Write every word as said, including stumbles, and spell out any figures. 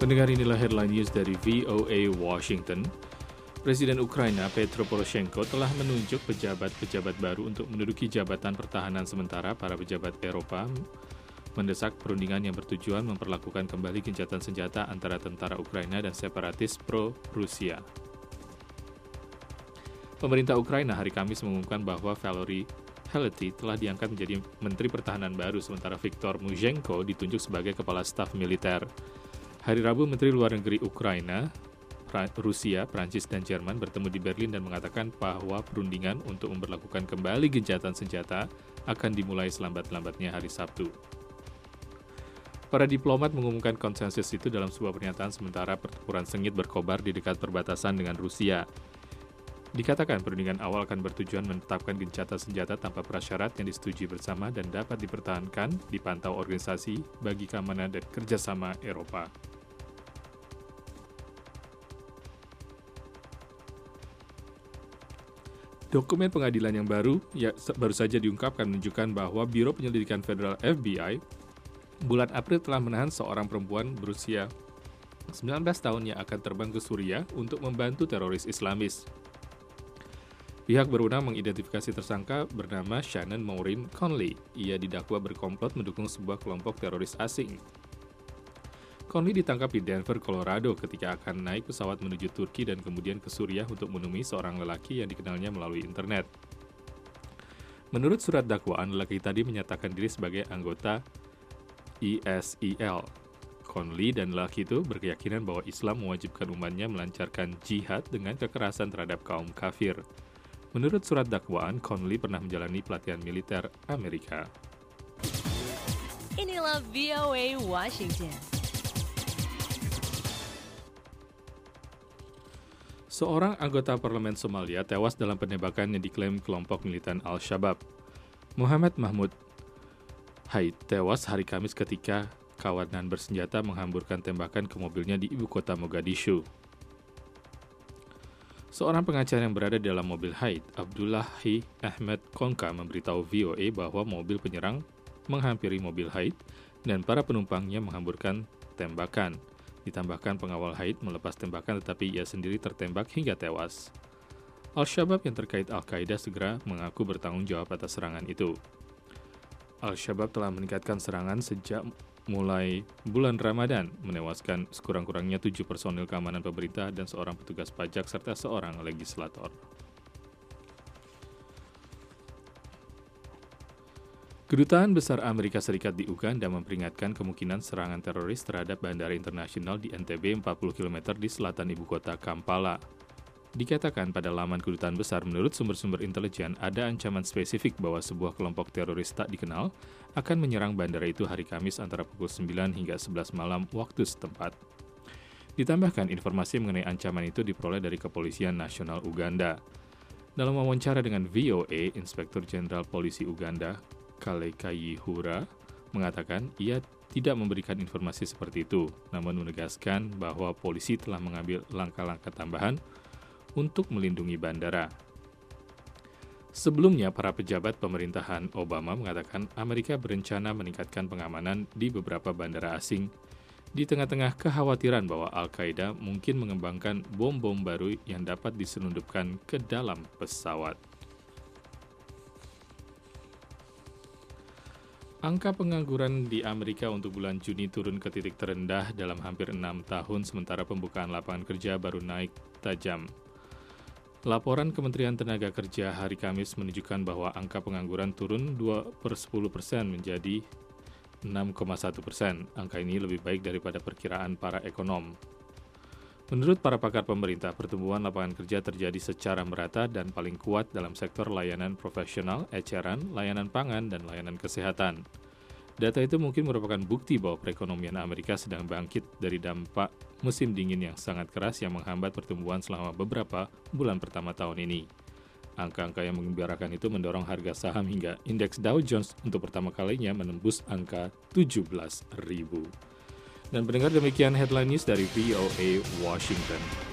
Pendengar, inilah headline news dari V O A Washington. Presiden Ukraina Petro Poroshenko telah menunjuk pejabat-pejabat baru untuk menduduki jabatan pertahanan sementara. Para pejabat Eropa mendesak perundingan yang bertujuan memperlakukan kembali gencatan senjata antara tentara Ukraina dan separatis pro-Rusia. Pemerintah Ukraina hari Kamis mengumumkan bahwa Valery Helety telah diangkat menjadi Menteri Pertahanan baru, sementara Viktor Muzhenko ditunjuk sebagai Kepala Staf Militer. Hari Rabu, Menteri Luar Negeri Ukraina, Rusia, Prancis, dan Jerman bertemu di Berlin dan mengatakan bahwa perundingan untuk memperlakukan kembali gencatan senjata akan dimulai selambat-lambatnya hari Sabtu. Para diplomat mengumumkan konsensus itu dalam sebuah pernyataan sementara pertempuran sengit berkobar di dekat perbatasan dengan Rusia. Dikatakan perundingan awal akan bertujuan menetapkan gencatan senjata tanpa prasyarat yang disetujui bersama dan dapat dipertahankan dipantau Organisasi bagi Keamanan dan Kerjasama Eropa. Dokumen pengadilan yang baru ya, baru saja diungkapkan menunjukkan bahwa Biro Penyelidikan Federal F B I bulan April telah menahan seorang perempuan berusia sembilan belas tahun yang akan terbang ke Suriah untuk membantu teroris Islamis. Pihak berwenang mengidentifikasi tersangka bernama Shannon Maureen Conley. Ia didakwa berkomplot mendukung sebuah kelompok teroris asing. Conley ditangkap di Denver, Colorado ketika akan naik pesawat menuju Turki dan kemudian ke Suriah untuk menemui seorang lelaki yang dikenalnya melalui internet. Menurut surat dakwaan, lelaki tadi menyatakan diri sebagai anggota I S I L. Conley dan lelaki itu berkeyakinan bahwa Islam mewajibkan umatnya melancarkan jihad dengan kekerasan terhadap kaum kafir. Menurut surat dakwaan, Conley pernah menjalani pelatihan militer Amerika. Inilah V O A Washington. Seorang anggota parlemen Somalia tewas dalam penembakan yang diklaim kelompok militan Al-Shabaab. Muhammad Mahmud Haid tewas hari Kamis ketika kawanan bersenjata menghamburkan tembakan ke mobilnya di ibu kota Mogadishu. Seorang pengacara yang berada di dalam mobil Haid, Abdullahi Ahmed Konka, memberitahu V O A bahwa mobil penyerang menghampiri mobil Haid dan para penumpangnya menghamburkan tembakan. Ditambahkan pengawal Haid melepas tembakan tetapi ia sendiri tertembak hingga tewas. Al-Shabaab yang terkait Al-Qaeda segera mengaku bertanggung jawab atas serangan itu. Al-Shabaab telah meningkatkan serangan sejak mulai bulan Ramadan, menewaskan sekurang-kurangnya tujuh personil keamanan pemerintah dan seorang petugas pajak serta seorang legislator. Kedutaan Besar Amerika Serikat di Uganda memperingatkan kemungkinan serangan teroris terhadap bandara internasional di N T B empat puluh kilometer di selatan ibu kota Kampala. Dikatakan pada laman Kedutaan Besar, menurut sumber-sumber intelijen, ada ancaman spesifik bahwa sebuah kelompok teroris tak dikenal akan menyerang bandara itu hari Kamis antara pukul sembilan hingga sebelas malam waktu setempat. Ditambahkan, informasi mengenai ancaman itu diperoleh dari Kepolisian Nasional Uganda. Dalam wawancara dengan V O A, Inspektur Jenderal Polisi Uganda, Kale Kayihura, mengatakan ia tidak memberikan informasi seperti itu, namun menegaskan bahwa polisi telah mengambil langkah-langkah tambahan untuk melindungi bandara. Sebelumnya, para pejabat pemerintahan Obama mengatakan Amerika berencana meningkatkan pengamanan di beberapa bandara asing di tengah-tengah kekhawatiran bahwa Al-Qaeda mungkin mengembangkan bom-bom baru yang dapat diselundupkan ke dalam pesawat. Angka pengangguran di Amerika untuk bulan Juni turun ke titik terendah dalam hampir enam tahun, sementara pembukaan lapangan kerja baru naik tajam. Laporan Kementerian Tenaga Kerja hari Kamis menunjukkan bahwa angka pengangguran turun dua per sepuluh persen menjadi enam koma satu persen. Angka ini lebih baik daripada perkiraan para ekonom. Menurut para pakar pemerintah, pertumbuhan lapangan kerja terjadi secara merata dan paling kuat dalam sektor layanan profesional, eceran, layanan pangan, dan layanan kesehatan. Data itu mungkin merupakan bukti bahwa perekonomian Amerika sedang bangkit dari dampak musim dingin yang sangat keras yang menghambat pertumbuhan selama beberapa bulan pertama tahun ini. Angka-angka yang menggembirakan itu mendorong harga saham hingga indeks Dow Jones untuk pertama kalinya menembus angka tujuh belas ribu. Dan pendengar, demikian headline news dari V O A Washington.